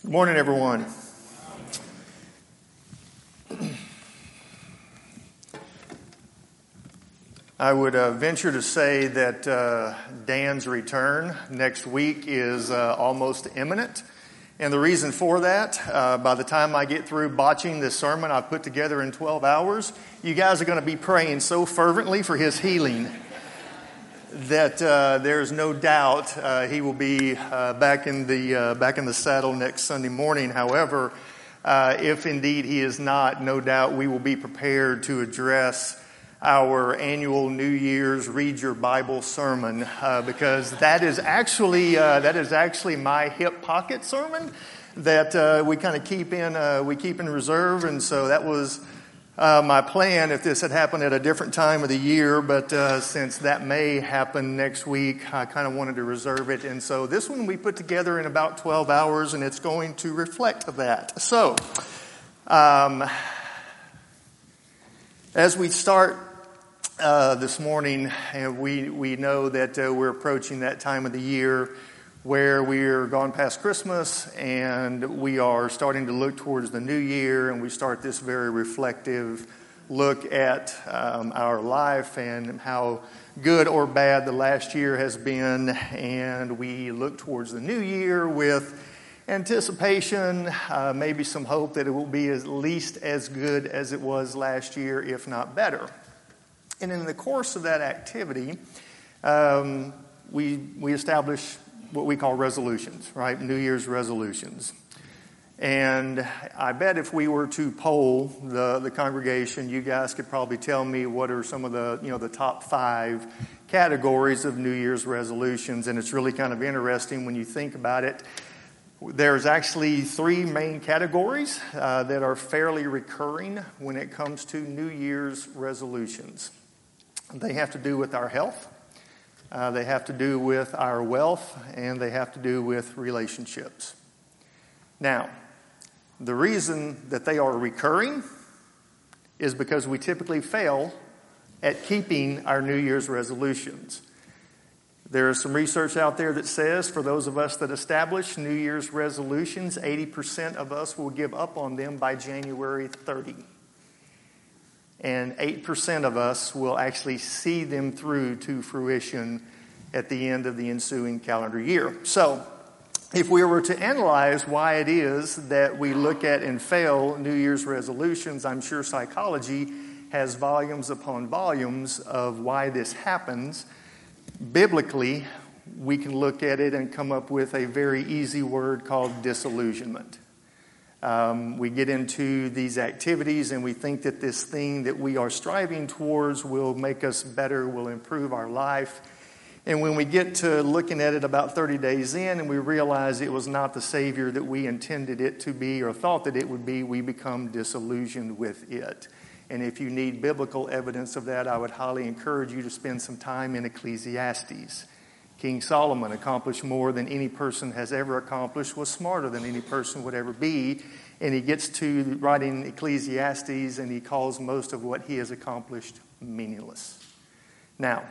Good morning, everyone. I would venture to say that Dan's return next week is almost imminent. And the reason for that, by the time I get through botching this sermon I've put together in 12 hours, you guys are going to be praying so fervently for his healing that there's no doubt he will be back in the saddle next Sunday morning. However, if indeed he is not, no doubt we will be prepared to address our annual New Year's Read Your Bible sermon, because that is actually my hip pocket sermon that we kind of keep in reserve, and so that was my plan if this had happened at a different time of the year, but since that may happen next week, I kind of wanted to reserve it, and so this one we put together in about 12 hours, and it's going to reflect that. So, as we start this morning, and we know that we're approaching that time of the year where we're gone past Christmas and we are starting to look towards the new year, and we start this very reflective look at our life and how good or bad the last year has been, and we look towards the new year with anticipation, maybe some hope that it will be at least as good as it was last year, if not better. And in the course of that activity, we establish what we call resolutions, right? New Year's resolutions. And I bet if we were to poll the congregation, you guys could probably tell me what are some of the top 5 categories of New Year's resolutions. And it's really kind of interesting when you think about it. There's actually 3 main categories that are fairly recurring when it comes to New Year's resolutions. They have to do with our health, they have to do with our wealth, and they have to do with relationships. Now, the reason that they are recurring is because we typically fail at keeping our New Year's resolutions. There is some research out there that says for those of us that establish New Year's resolutions, 80% of us will give up on them by January 30. And 8% of us will actually see them through to fruition at the end of the ensuing calendar year. So, if we were to analyze why it is that we look at and fail New Year's resolutions, I'm sure psychology has volumes upon volumes of why this happens. Biblically, we can look at it and come up with a very easy word called disillusionment. We get into these activities and we think that this thing that we are striving towards will make us better, will improve our life. And when we get to looking at it about 30 days in and we realize it was not the Savior that we intended it to be or thought that it would be, we become disillusioned with it. And if you need biblical evidence of that, I would highly encourage you to spend some time in Ecclesiastes. King Solomon accomplished more than any person has ever accomplished, was smarter than any person would ever be, and he gets to writing Ecclesiastes and he calls most of what he has accomplished meaningless. Now,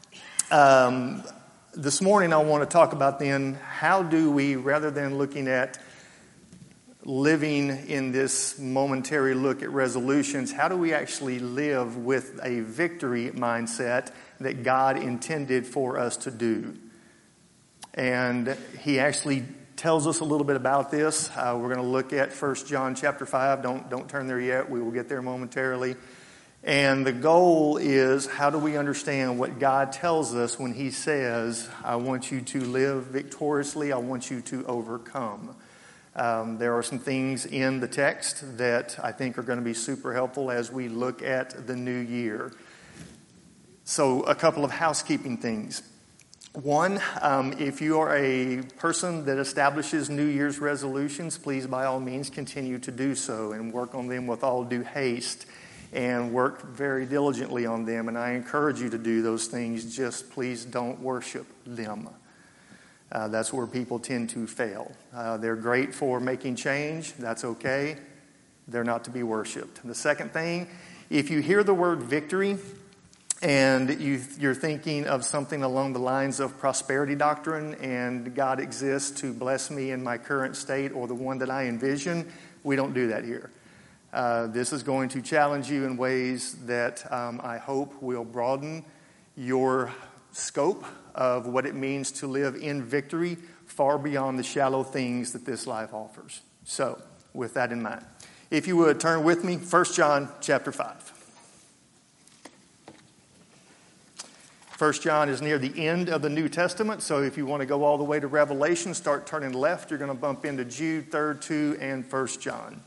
this morning I want to talk about then how do we, rather than looking at living in this momentary look at resolutions, how do we actually live with a victory mindset that God intended for us to do? And he actually tells us a little bit about this. We're going to look at 1 John chapter 5. Don't turn there yet. We will get there momentarily. And the goal is, how do we understand what God tells us when he says, I want you to live victoriously, I want you to overcome. There are some things in the text that I think are going to be super helpful as we look at the new year. So a couple of housekeeping things. One, if you are a person that establishes New Year's resolutions, please by all means continue to do so and work on them with all due haste and work very diligently on them. And I encourage you to do those things, just please don't worship them. That's where people tend to fail. They're great for making change. That's okay. They're not to be worshipped. The second thing, if you hear the word victory, and you're thinking of something along the lines of prosperity doctrine and God exists to bless me in my current state or the one that I envision, we don't do that here. This is going to challenge you in ways that I hope will broaden your scope of what it means to live in victory far beyond the shallow things that this life offers. So, with that in mind, if you would turn with me, 1 John chapter 5. 1 John is near the end of the New Testament, so if you want to go all the way to Revelation, start turning left. You're going to bump into Jude, 3rd, 2, and 1 John.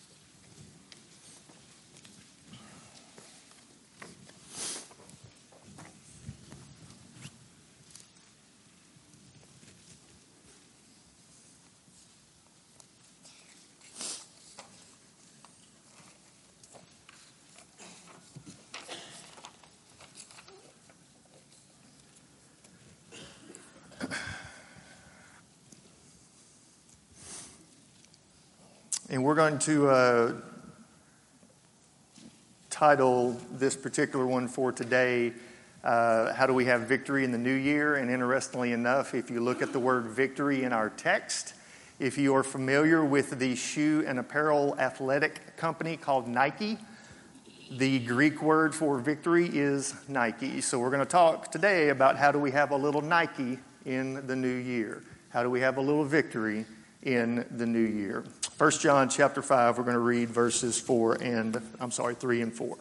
And we're going to title this particular one for today, How Do We Have Victory in the New Year? And interestingly enough, if you look at the word victory in our text, if you are familiar with the shoe and apparel athletic company called Nike, the Greek word for victory is Nike. So we're going to talk today about how do we have a little Nike in the new year? How do we have a little victory in the new year? 1 John chapter 5, we're going to read verses 3 and 4.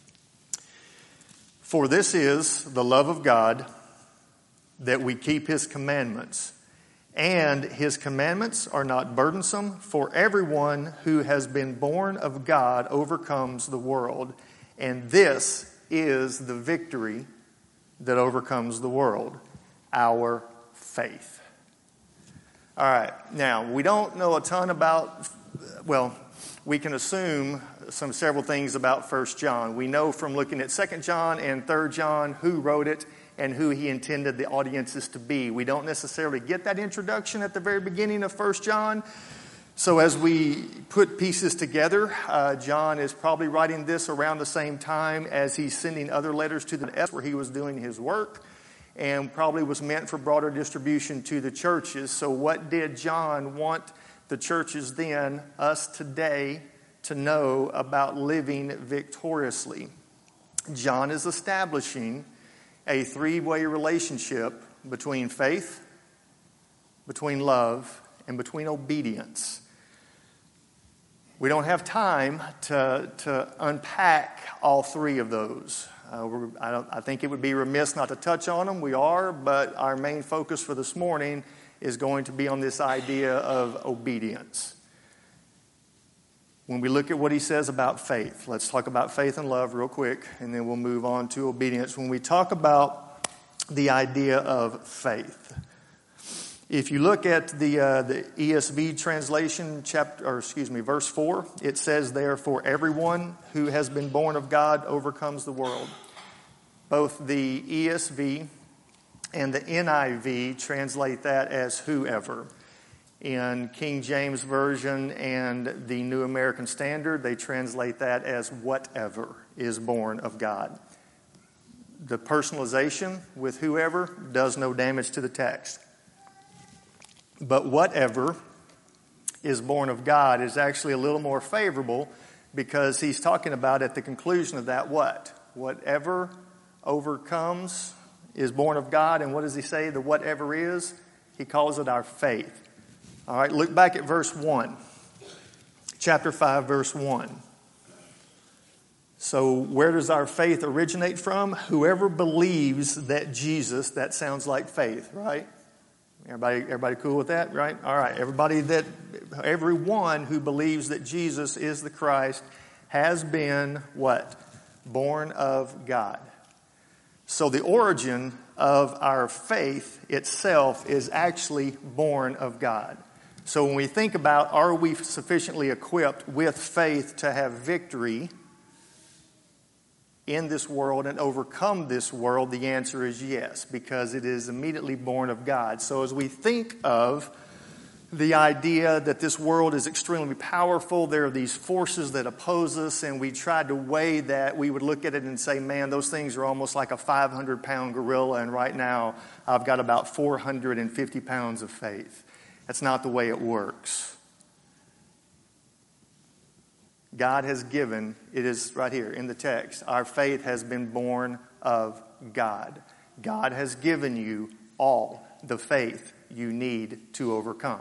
For this is the love of God, that we keep his commandments. And his commandments are not burdensome, for everyone who has been born of God overcomes the world. And this is the victory that overcomes the world, our faith. All right, now, we don't know a ton about, we can assume several things about 1 John. We know from looking at 2 John and 3 John who wrote it and who he intended the audiences to be. We don't necessarily get that introduction at the very beginning of 1 John. So as we put pieces together, John is probably writing this around the same time as he's sending other letters to the Ephesus where he was doing his work, and probably was meant for broader distribution to the churches. So what did John want the churches then, us today, to know about living victoriously? John is establishing a three-way relationship between faith, between love, and between obedience. We don't have time to unpack all three of those. I think it would be remiss not to touch on them. We are, but our main focus for this morning is going to be on this idea of obedience. When we look at what he says about faith, let's talk about faith and love real quick, and then we'll move on to obedience. When we talk about the idea of faith, if you look at the ESV translation, verse 4, it says there, for everyone who has been born of God overcomes the world. Both the ESV and the NIV translate that as whoever. In King James Version and the New American Standard, they translate that as whatever is born of God. The personalization with whoever does no damage to the text. But whatever is born of God is actually a little more favorable, because he's talking about at the conclusion of that what? Whatever overcomes is born of God. And what does he say the whatever is? He calls it our faith. All right, look back at verse 1. Chapter 5, verse 1. So where does our faith originate from? Whoever believes that Jesus, that sounds like faith, right? Everybody cool with that, right? All right. Everyone who believes that Jesus is the Christ has been what? Born of God. So the origin of our faith itself is actually born of God. So when we think about, are we sufficiently equipped with faith to have victory in this world and overcome this world, the answer is yes, because it is immediately born of God. So as we think of the idea that this world is extremely powerful. There are these forces that oppose us, and we tried to weigh that. We would look at it and say, man, those things are almost like a 500-pound gorilla, and right now I've got about 450 pounds of faith. That's not the way it works. God has given, it is right here in the text, our faith has been born of God. God has given you all the faith you need to overcome.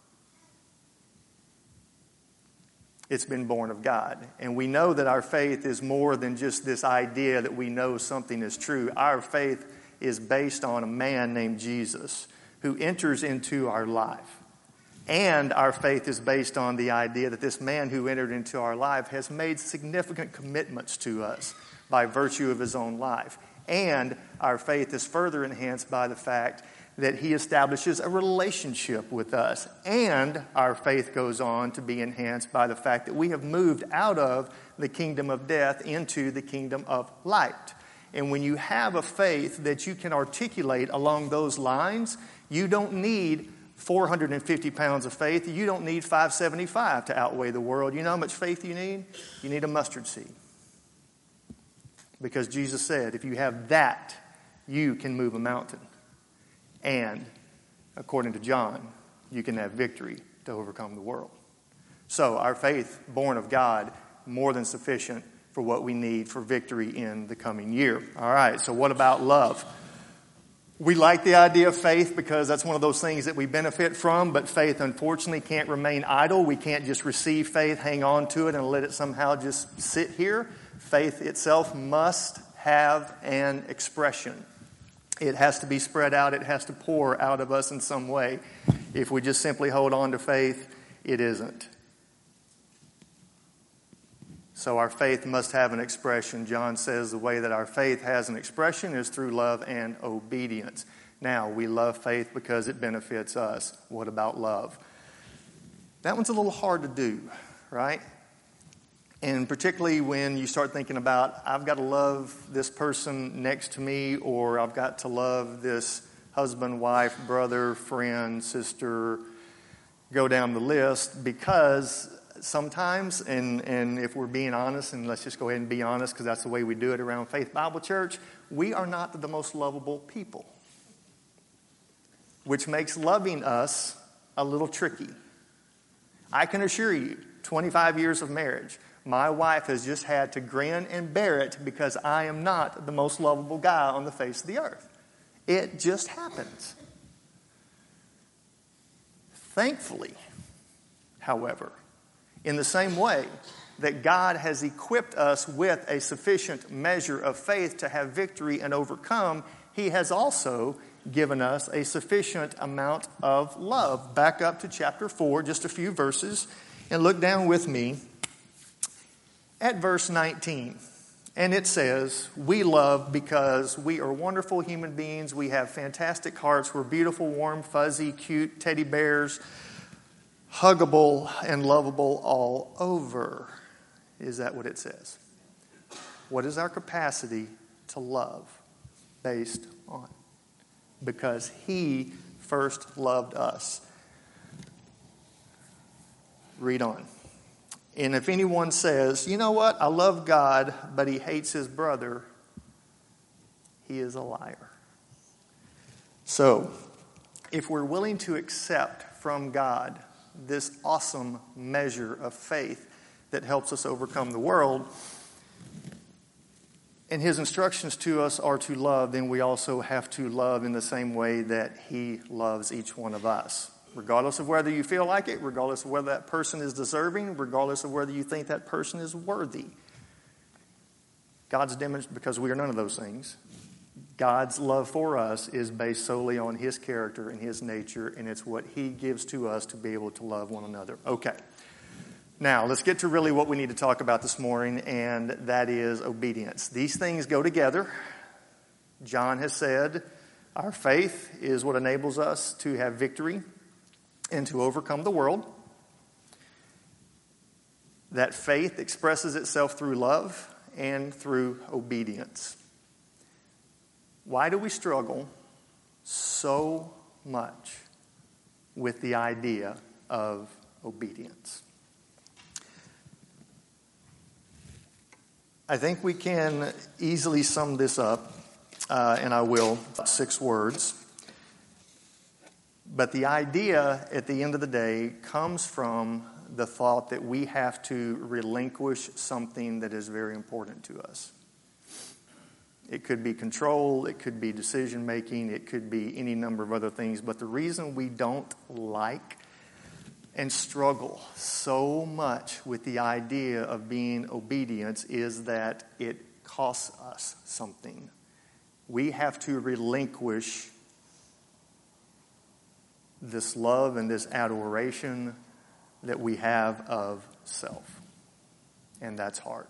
It's been born of God. And we know that our faith is more than just this idea that we know something is true. Our faith is based on a man named Jesus who enters into our life. And our faith is based on the idea that this man who entered into our life has made significant commitments to us by virtue of his own life. And our faith is further enhanced by the fact that he establishes a relationship with us. And our faith goes on to be enhanced by the fact that we have moved out of the kingdom of death into the kingdom of light. And when you have a faith that you can articulate along those lines, you don't need 450 pounds of faith. You don't need 575 to outweigh the world. You know how much faith you need? You need a mustard seed. Because Jesus said, if you have that, you can move a mountain. And, according to John, you can have victory to overcome the world. So, our faith, born of God, more than sufficient for what we need for victory in the coming year. All right, so what about love? We like the idea of faith because that's one of those things that we benefit from, but faith, unfortunately, can't remain idle. We can't just receive faith, hang on to it, and let it somehow just sit here. Faith itself must have an expression. It has to be spread out. It has to pour out of us in some way. If we just simply hold on to faith, it isn't. So our faith must have an expression. John says the way that our faith has an expression is through love and obedience. Now, we love faith because it benefits us. What about love? That one's a little hard to do, right? And particularly when you start thinking about, I've got to love this person next to me, or I've got to love this husband, wife, brother, friend, sister, go down the list, because sometimes, and if we're being honest, and let's just go ahead and be honest because that's the way we do it around Faith Bible Church, we are not the most lovable people, which makes loving us a little tricky. I can assure you, 25 years of marriage, my wife has just had to grin and bear it because I am not the most lovable guy on the face of the earth. It just happens. Thankfully, however, in the same way that God has equipped us with a sufficient measure of faith to have victory and overcome, He has also given us a sufficient amount of love. Back up to chapter 4, just a few verses, and look down with me at verse 19. And it says, we love because we are wonderful human beings. We have fantastic hearts. We're beautiful, warm, fuzzy, cute teddy bears, huggable and lovable all over. Is that what it says? What is our capacity to love based on? Because He first loved us. Read on. And if anyone says, you know what, I love God, but he hates his brother, he is a liar. So, if we're willing to accept from God this awesome measure of faith that helps us overcome the world, and His instructions to us are to love, then we also have to love in the same way that He loves each one of us. Regardless of whether you feel like it, regardless of whether that person is deserving, regardless of whether you think that person is worthy. God's demonstrated, because we are none of those things, God's love for us is based solely on His character and His nature, and it's what He gives to us to be able to love one another. Okay. Now, let's get to really what we need to talk about this morning, and that is obedience. These things go together. John has said our faith is what enables us to have victory and to overcome the world. That faith expresses itself through love and through obedience. Why do we struggle so much with the idea of obedience. I think we can easily sum this up, and I will, 6 words. But the idea at the end of the day comes from the thought that we have to relinquish something that is very important to us. It could be control, it could be decision making, it could be any number of other things. But the reason we don't like and struggle so much with the idea of being obedient is that it costs us something. We have to relinquish this love and this adoration that we have of self. And that's hard.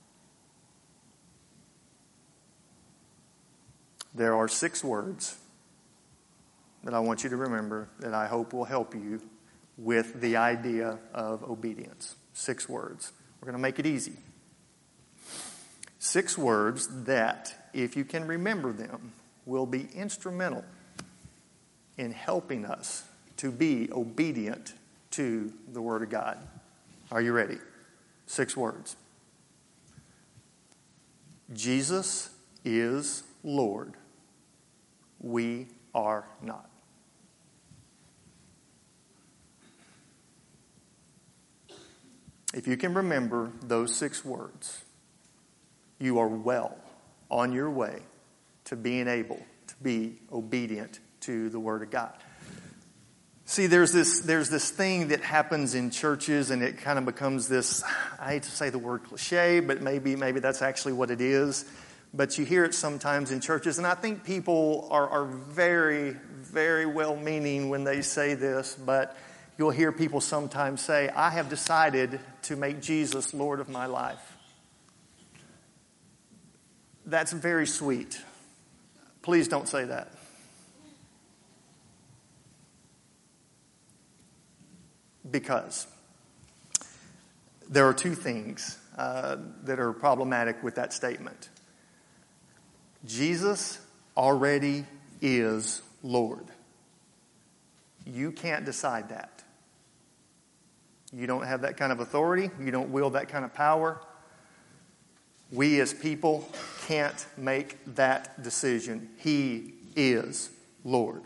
There are 6 words that I want you to remember that I hope will help you with the idea of obedience. 6 words. We're going to make it easy. 6 words that, if you can remember them, will be instrumental in helping us to be obedient to the Word of God. Are you ready? 6 words. Jesus is Lord. We are not. If you can remember those 6 words, you are well on your way to being able to be obedient to the Word of God. See, there's this thing that happens in churches, and it kind of becomes this, I hate to say the word cliche, but maybe that's actually what it is. But you hear it sometimes in churches, and I think people are very, very well-meaning when they say this, but you'll hear people sometimes say, I have decided to make Jesus Lord of my life. That's very sweet. Please don't say that. Because there are 2 things that are problematic with that statement. Jesus already is Lord. You can't decide that. You don't have that kind of authority. You don't wield that kind of power. We as people can't make that decision. He is Lord.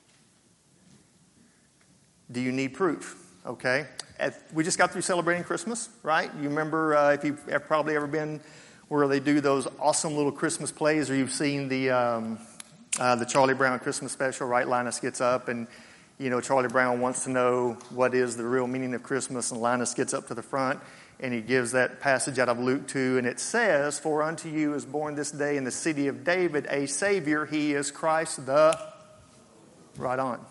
Do you need proof? Okay. We just got through celebrating Christmas, right? You remember if you've probably ever been where they do those awesome little Christmas plays, or you've seen the Charlie Brown Christmas special, right? Linus gets up and, Charlie Brown wants to know what is the real meaning of Christmas, and Linus gets up to the front and he gives that passage out of Luke 2, and it says, For unto you is born this day in the city of David a Savior. He is Christ the... Right on.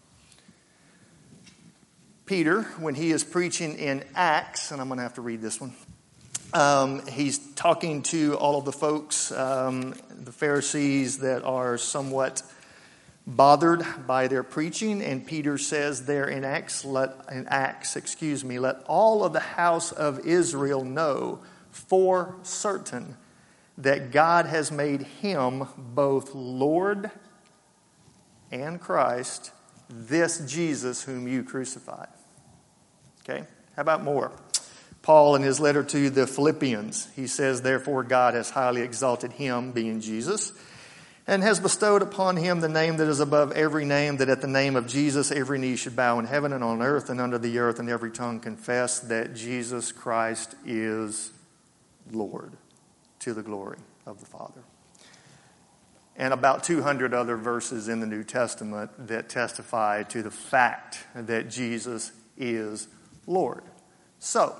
Peter, when he is preaching in Acts, and I'm going to have to read this one, he's talking to all of the folks, the Pharisees that are somewhat bothered by their preaching, and Peter says there in Acts, let all of the house of Israel know for certain that God has made him both Lord and Christ, this Jesus whom you crucified. Okay, how about more? Paul, in his letter to the Philippians, he says, Therefore God has highly exalted him, being Jesus, and has bestowed upon him the name that is above every name, that at the name of Jesus every knee should bow in heaven and on earth and under the earth, and every tongue confess that Jesus Christ is Lord, to the glory of the Father. And about 200 other verses in the New Testament that testify to the fact that Jesus is Lord. So,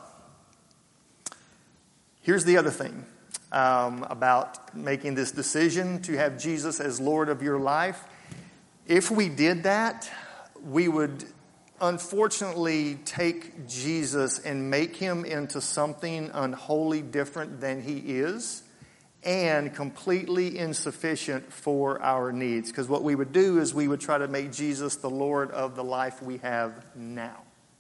here's the other thing about making this decision to have Jesus as Lord of your life. If we did that, we would unfortunately take Jesus and make him into something unholy different than he is, and completely insufficient for our needs. Because what we would do is we would try to make Jesus the Lord of the life we have now.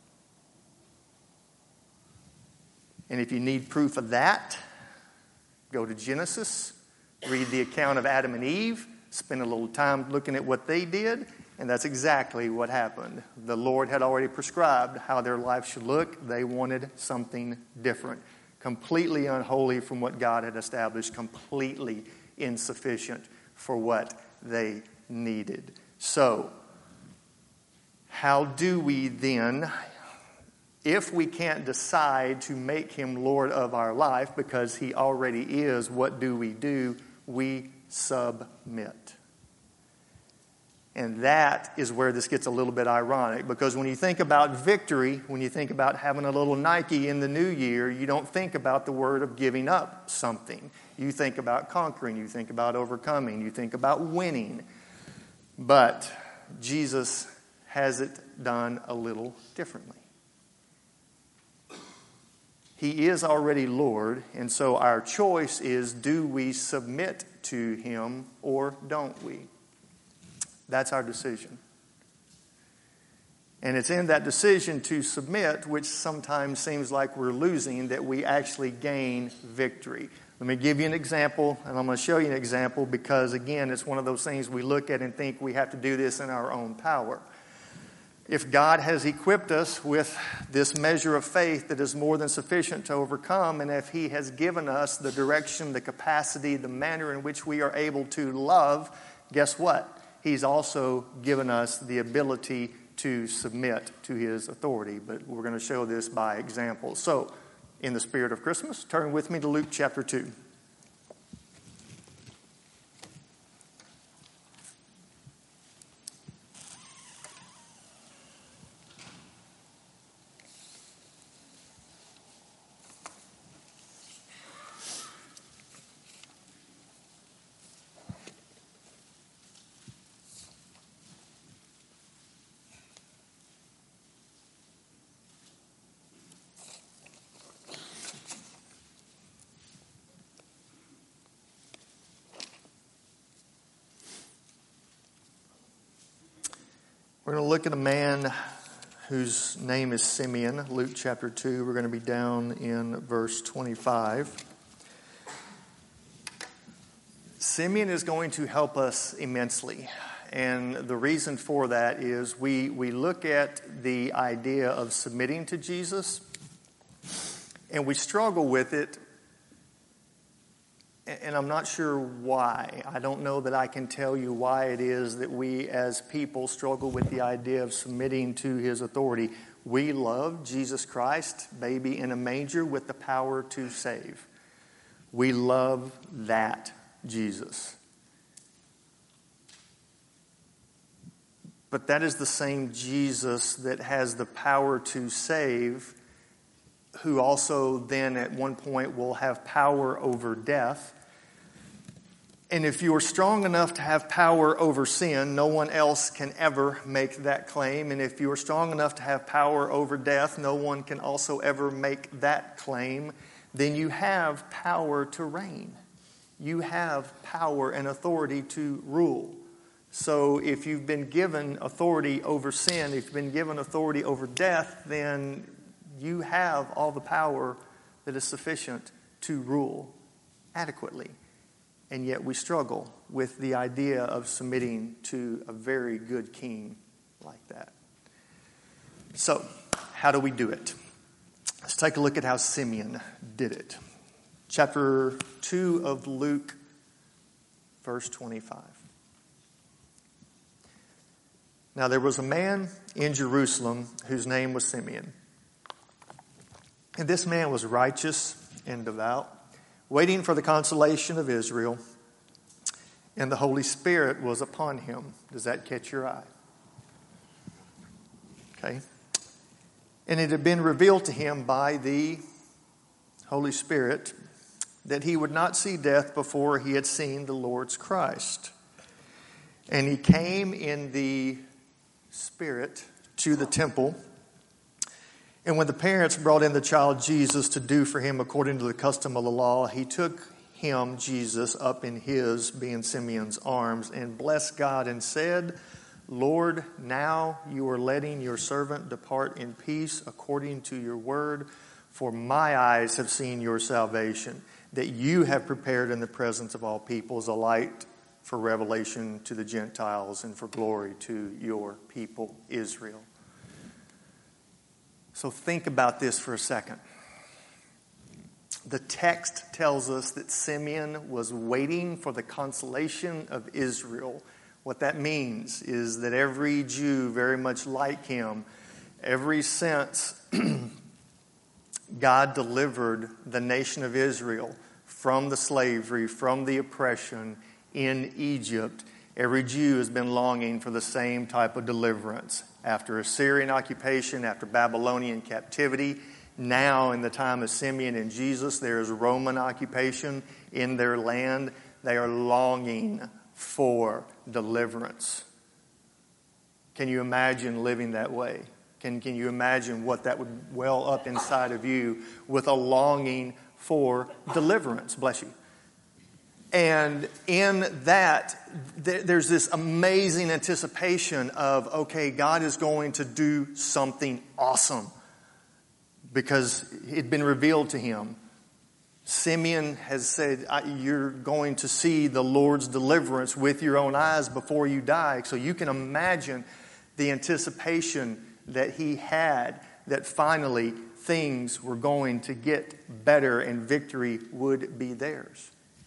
And if you need proof of that, go to Genesis, read the account of Adam and Eve, spend a little time looking at what they did, And that's exactly what happened. The Lord had already prescribed how their life should look. They wanted something different, completely unholy from what God had established, completely insufficient for what they needed. So, how do we then, if we can't decide to make him Lord of our life because he already is, what do? We submit. And that is where this gets a little bit ironic, because when you think about victory, when you think about having a little Nike in the new year, you don't think about the word of giving up something. You think about conquering, you think about overcoming, you think about winning. But Jesus has it done a little differently. He is already Lord, and so our choice is, do we submit to him or don't we? That's our decision. And it's in that decision to submit, which sometimes seems like we're losing, that we actually gain victory. Let me give you an example, and I'm going to show you an example because, again, it's one of those things we look at and think we have to do this in our own power. If God has equipped us with this measure of faith that is more than sufficient to overcome, and if he has given us the direction, the capacity, the manner in which we are able to love, guess what? He's also given us the ability to submit to his authority. But we're going to show this by example. So, in the spirit of Christmas, turn with me to Luke chapter 2. We're going to look at a man whose name is Simeon. Luke chapter 2, we're going to be down in verse 25. Simeon is going to help us immensely. And the reason for that is we look at the idea of submitting to Jesus, and we struggle with it. And I'm not sure why. I don't know that I can tell you why it is that we as people struggle with the idea of submitting to his authority. We love Jesus Christ, baby in a manger with the power to save. We love that Jesus. But that is the same Jesus that has the power to save, who also then at one point will have power over death. And if you are strong enough to have power over sin, no one else can ever make that claim. And if you are strong enough to have power over death, no one can also ever make that claim. Then you have power to reign. You have power and authority to rule. So if you've been given authority over sin, if you've been given authority over death, then you have all the power that is sufficient to rule adequately. And yet we struggle with the idea of submitting to a very good king like that. So, how do we do it? Let's take a look at how Simeon did it. Chapter 2 of Luke, verse 25. Now there was a man in Jerusalem whose name was Simeon. And this man was righteous and devout, waiting for the consolation of Israel, and the Holy Spirit was upon him. Does that catch your eye? Okay. And it had been revealed to him by the Holy Spirit that he would not see death before he had seen the Lord's Christ. And he came in the Spirit to the temple. And when the parents brought in the child Jesus to do for him according to the custom of the law, he took him, Jesus, up in his, being Simeon's, arms and blessed God and said, Lord, now you are letting your servant depart in peace according to your word, for my eyes have seen your salvation, that you have prepared in the presence of all peoples a light for revelation to the Gentiles and for glory to your people, Israel. So think about this for a second. The text tells us that Simeon was waiting for the consolation of Israel. What that means is that every Jew, very much like him, ever since God delivered the nation of Israel from the slavery, from the oppression in Egypt, every Jew has been longing for the same type of deliverance. After Assyrian occupation, after Babylonian captivity, now in the time of Simeon and Jesus, there is Roman occupation in their land. They are longing for deliverance. Can you imagine living that way? Can you imagine what that would well up inside of you with a longing for deliverance? Bless you. And in that, there's this amazing anticipation of, okay, God is going to do something awesome because it had been revealed to him. Simeon has said, you're going to see the Lord's deliverance with your own eyes before you die. So you can imagine the anticipation that he had that finally things were going to get better and victory would be theirs.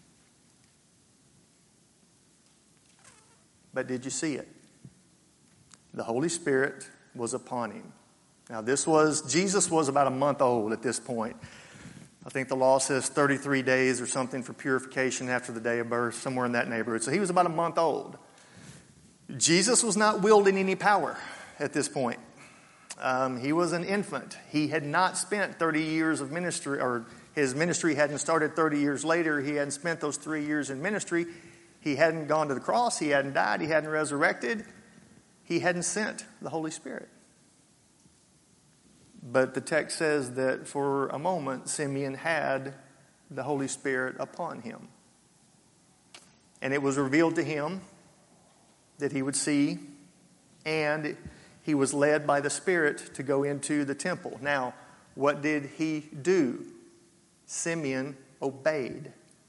But did you see it? The Holy Spirit was upon him. Now Jesus was about a month old at this point. I think the law says 33 days or something for purification after the day of birth, somewhere in that neighborhood. So he was about a month old. Jesus was not wielding any power at this point. He was an infant. He had not spent 30 years of ministry, or his ministry hadn't started 30 years later. He hadn't spent those 3 years in ministry. He hadn't gone to the cross. He hadn't died. He hadn't resurrected. He hadn't sent the Holy Spirit. But the text says that for a moment, Simeon had the Holy Spirit upon him. And it was revealed to him that he would see, and he was led by the Spirit to go into the temple. Now, what did he do? Simeon obeyed.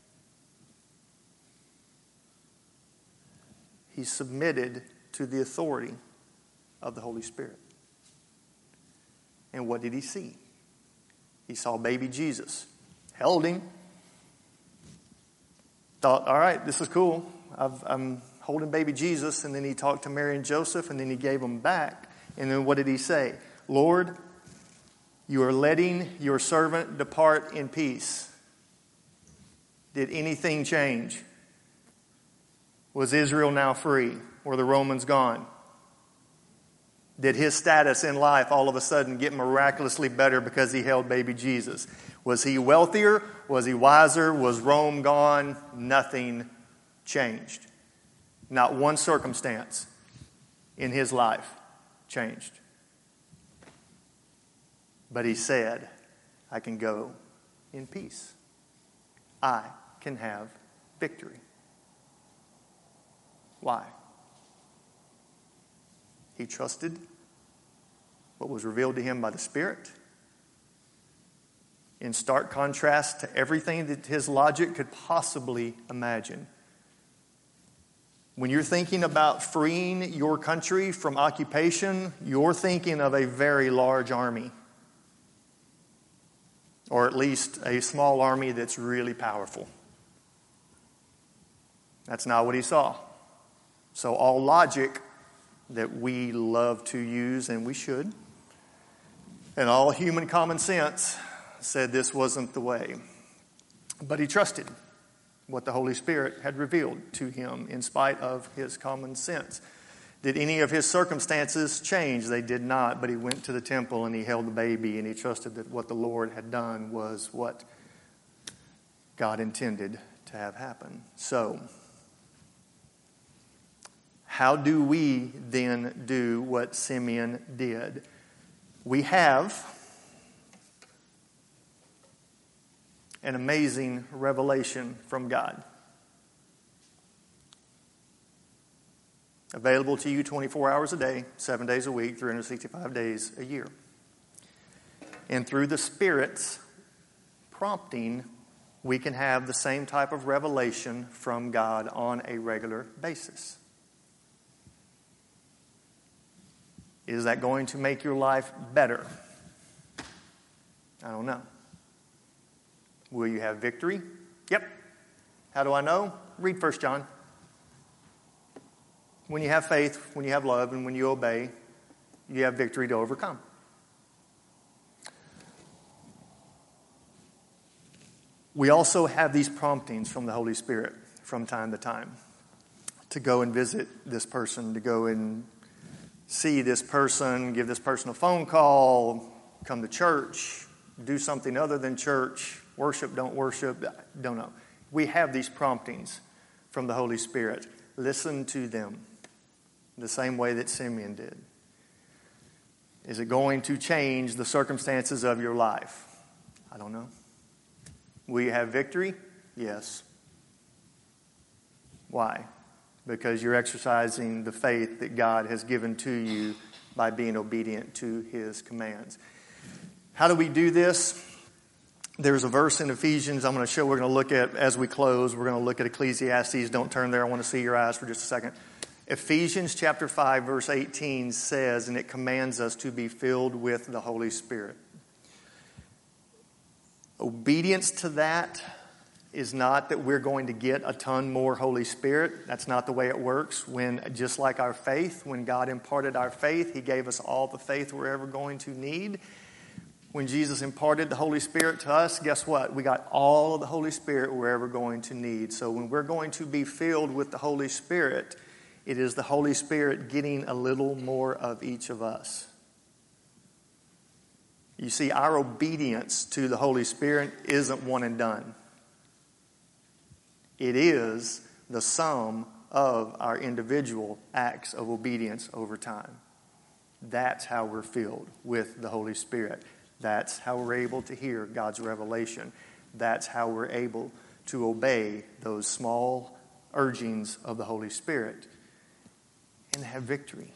He submitted to the authority of the Holy Spirit. And what did he see? He saw baby Jesus, held him, thought, all right, this is cool. I'm holding baby Jesus. And then he talked to Mary and Joseph, and then he gave them back. And then what did he say? Lord, you are letting your servant depart in peace. Did anything change? Was Israel now free? Were the Romans gone? Did his status in life all of a sudden get miraculously better because he held baby Jesus? Was he wealthier? Was he wiser? Was Rome gone? Nothing changed. Not one circumstance in his life changed. But he said, I can go in peace. I can have victory. Why? He trusted what was revealed to him by the Spirit, in stark contrast to everything that his logic could possibly imagine. When you're thinking about freeing your country from occupation, you're thinking of a very large army. Or at least a small army that's really powerful. That's not what he saw. So all logic that we love to use, and we should, and all human common sense said this wasn't the way. But he trusted what the Holy Spirit had revealed to him in spite of his common sense. Did any of his circumstances change? They did not, but he went to the temple and he held the baby and he trusted that what the Lord had done was what God intended to have happen. So, how do we then do what Simeon did? We have an amazing revelation from God. Available to you 24 hours a day, 7 days a week, 365 days a year. And through the Spirit's prompting, we can have the same type of revelation from God on a regular basis. Is that going to make your life better? I don't know. Will you have victory? Yep. How do I know? Read 1 John. When you have faith, when you have love, and when you obey, you have victory to overcome. We also have these promptings from the Holy Spirit from time to time to go and visit this person, to go and see this person, give this person a phone call, come to church, do something other than church, worship, don't know. We have these promptings from the Holy Spirit. Listen to them the same way that Simeon did. Is it going to change the circumstances of your life? I don't know. Will you have victory? Yes. Why? Because you're exercising the faith that God has given to you by being obedient to His commands. How do we do this? There's a verse in Ephesians we're going to look at as we close. We're going to look at Ecclesiastes. Don't turn there. I want to see your eyes for just a second. Ephesians chapter 5, verse 18 says, and it commands us to be filled with the Holy Spirit. Obedience to that is not that we're going to get a ton more Holy Spirit. That's not the way it works. Just like our faith, when God imparted our faith, He gave us all the faith we're ever going to need. When Jesus imparted the Holy Spirit to us, guess what? We got all of the Holy Spirit we're ever going to need. So when we're going to be filled with the Holy Spirit, it is the Holy Spirit getting a little more of each of us. You see, our obedience to the Holy Spirit isn't one and done. It is the sum of our individual acts of obedience over time. That's how we're filled with the Holy Spirit. That's how we're able to hear God's revelation. That's how we're able to obey those small urgings of the Holy Spirit and have victory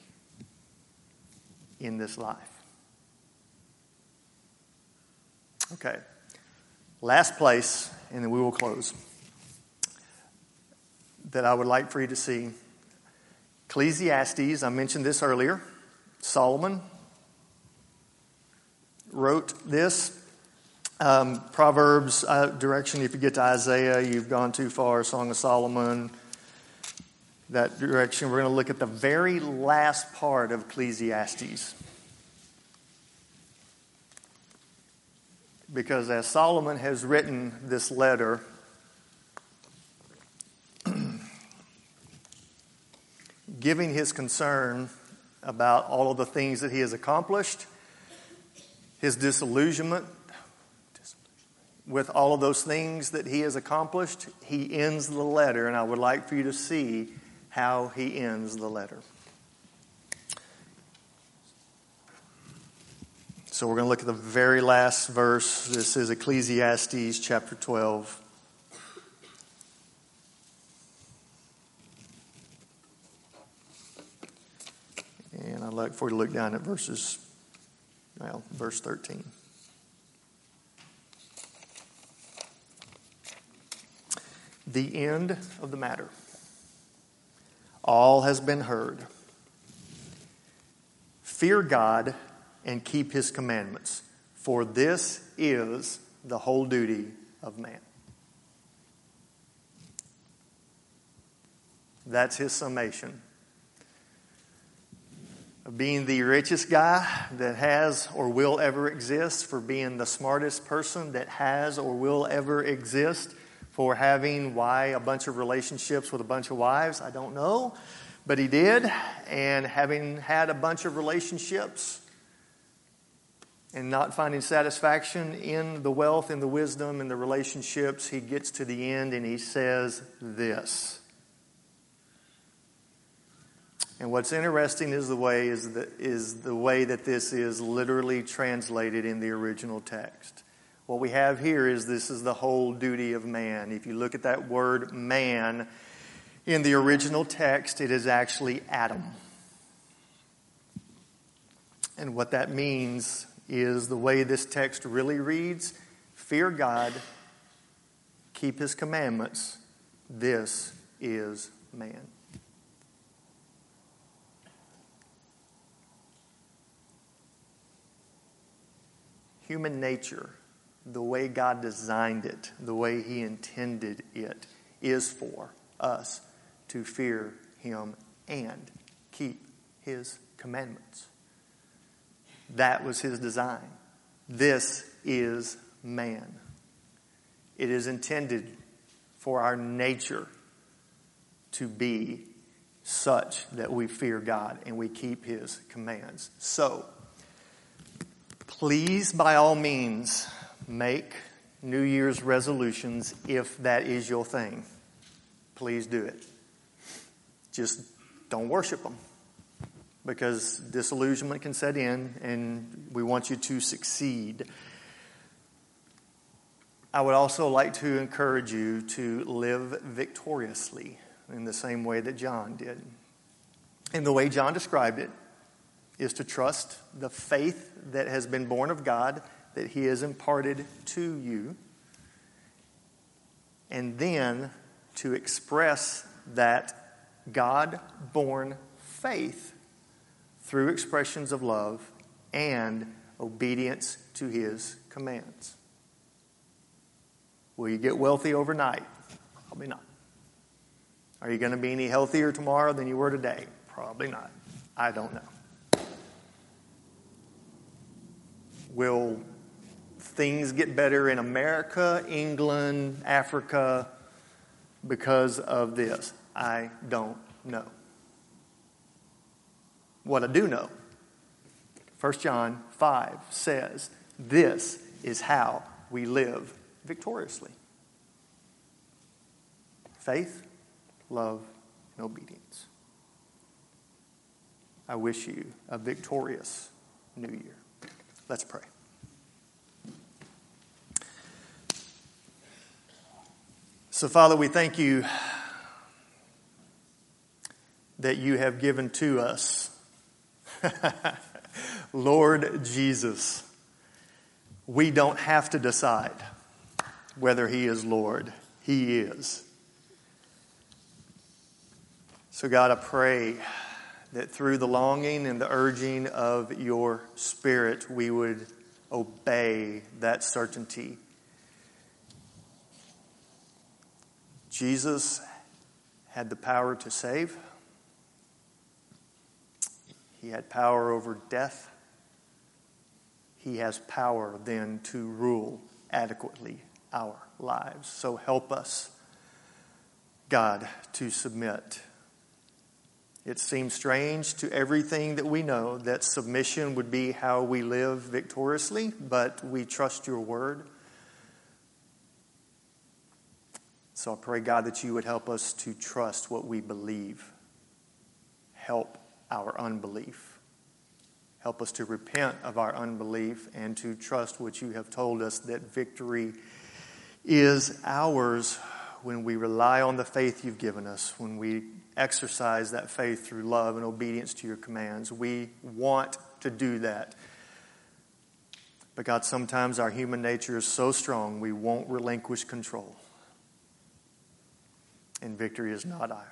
in this life. Okay, last place, and then we will close, that I would like for you to see. Ecclesiastes, I mentioned this earlier. Solomon wrote this. Proverbs, direction, if you get to Isaiah, you've gone too far. Song of Solomon, that direction. We're going to look at the very last part of Ecclesiastes. Because as Solomon has written this letter, giving his concern about all of the things that he has accomplished, his disillusionment with all of those things that he has accomplished, he ends the letter, and I would like for you to see how he ends the letter. So we're going to look at the very last verse. This is Ecclesiastes chapter 12. And I'd like for you to look down at verse 13. The end of the matter. All has been heard. Fear God and keep His commandments, for this is the whole duty of man. That's his summation. Of being the richest guy that has or will ever exist, for being the smartest person that has or will ever exist, for having a bunch of relationships with a bunch of wives, I don't know, but he did, and having had a bunch of relationships and not finding satisfaction in the wealth and the wisdom and the relationships, he gets to the end and he says this. And what's interesting is the way that this is literally translated in the original text. What we have here is this is the whole duty of man. If you look at that word man in the original text, it is actually Adam. And what that means is the way this text really reads: fear God keep his commandments, this is man. Human nature, the way God designed it, the way he intended it, is for us to fear him and keep his commandments. That was his design. This is man. It is intended for our nature to be such that we fear God and we keep his commands. So, please, by all means, make New Year's resolutions if that is your thing. Please do it. Just don't worship them, because disillusionment can set in and we want you to succeed. I would also like to encourage you to live victoriously in the same way that John did. And the way John described it is to trust the faith that has been born of God, that he has imparted to you, and then to express that God-born faith through expressions of love and obedience to his commands. Will you get wealthy overnight? Probably not. Are you going to be any healthier tomorrow than you were today? Probably not. I don't know. Will things get better in America, England, Africa because of this? I don't know. What I do know, 1 John 5 says, this is how we live victoriously. Faith, love, and obedience. I wish you a victorious new year. Let's pray. So, Father, we thank you that you have given to us Lord Jesus. We don't have to decide whether he is Lord. He is. So, God, I pray that through the longing and the urging of your Spirit, we would obey that certainty. Jesus had the power to save. He had power over death. He has power then to rule adequately our lives. So help us, God, to submit. It seems strange to everything that we know that submission would be how we live victoriously, but we trust your word. So I pray, God, that you would help us to trust what we believe. Help our unbelief. Help us to repent of our unbelief and to trust what you have told us, that victory is ours when we rely on the faith you've given us, when we exercise that faith through love and obedience to your commands. We want to do that. But God, sometimes our human nature is so strong we won't relinquish control. And victory is not ours.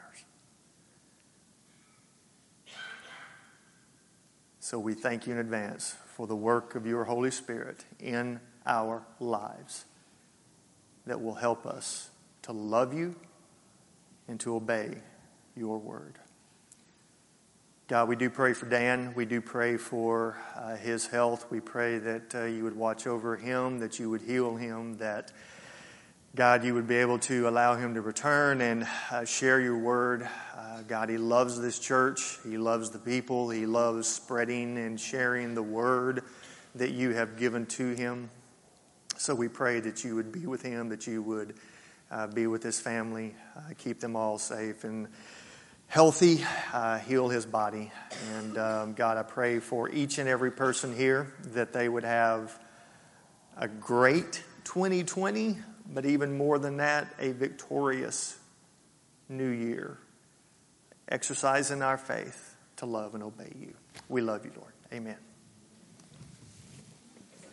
So we thank you in advance for the work of your Holy Spirit in our lives that will help us to love you and to obey your word. God, we do pray for Dan. We do pray for his health. We pray that you would watch over him, that you would heal him, that, God, you would be able to allow him to return and share your word. God, he loves this church. He loves the people. He loves spreading and sharing the word that you have given to him. So we pray that you would be with him, that you would be with his family, keep them all safe and healthy, heal his body. And God, I pray for each and every person here that they would have a great 2020, but even more than that, a victorious new year. Exercising our faith to love and obey you. We love you, Lord. Amen.